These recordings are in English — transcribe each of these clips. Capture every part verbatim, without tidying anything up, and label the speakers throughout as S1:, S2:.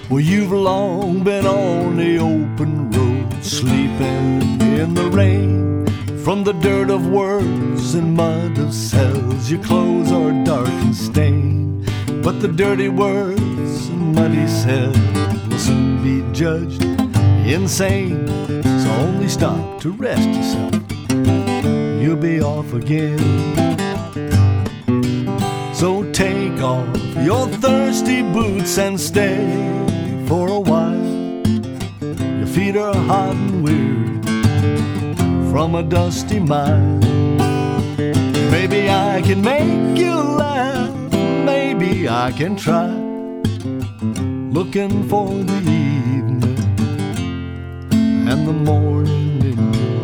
S1: Well, you've long been on the open road, sleeping in the rain. From the dirt of words and mud of cells, your clothes are dark and stained. But the dirty words and muddy cells will soon be judged insane. So only stop to rest yourself, you'll be off again. So take off your thirsty boots and stay for a while. Your feet are hot and weary from a dusty mile. Maybe I can make you laugh, maybe I can try. Looking for the evening and the morning in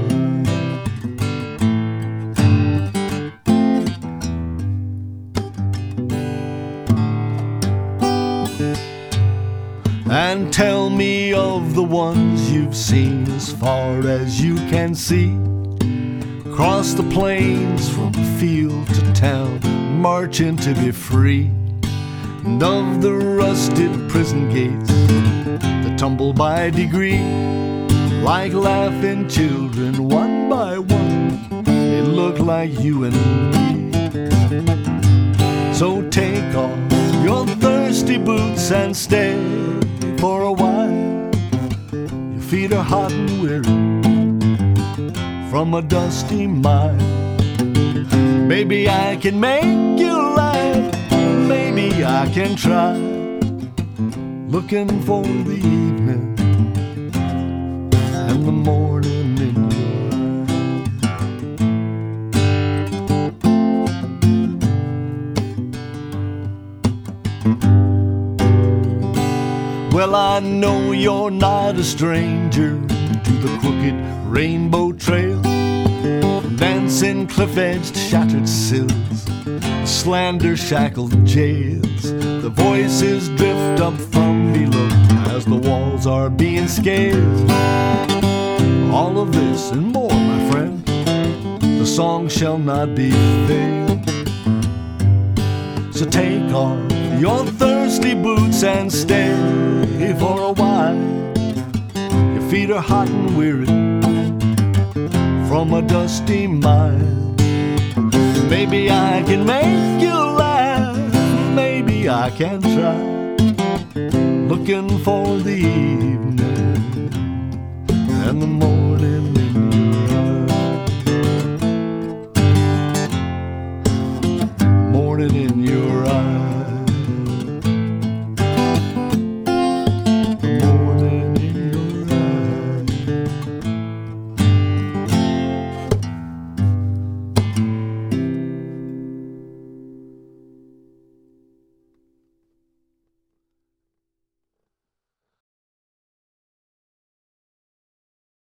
S1: your eyes. And tell me of the ones you've seen as far as you can see. Cross the plains from field to town, marching to be free. And of the rusted prison gates that tumble by degree, like laughing children, one by one, they look like you and me. So take off your thirsty boots and stay for a while. Your feet are hot and weary from a dusty mile. Maybe I can make you laugh, maybe I can try. Looking for the evening and the morning in your eyes. Well, I know you're not a stranger to the crooked rainbow trail, dancing cliff-edged shattered sills, slander shackled jails. The voices drift up from below as the walls are being scaled. All of this and more, my friend, the song shall not be veiled. So take off your thirsty boots and stay for a while. Your feet are hot and weary from a dusty mile. Maybe I can make you laugh, maybe I can try. Looking for the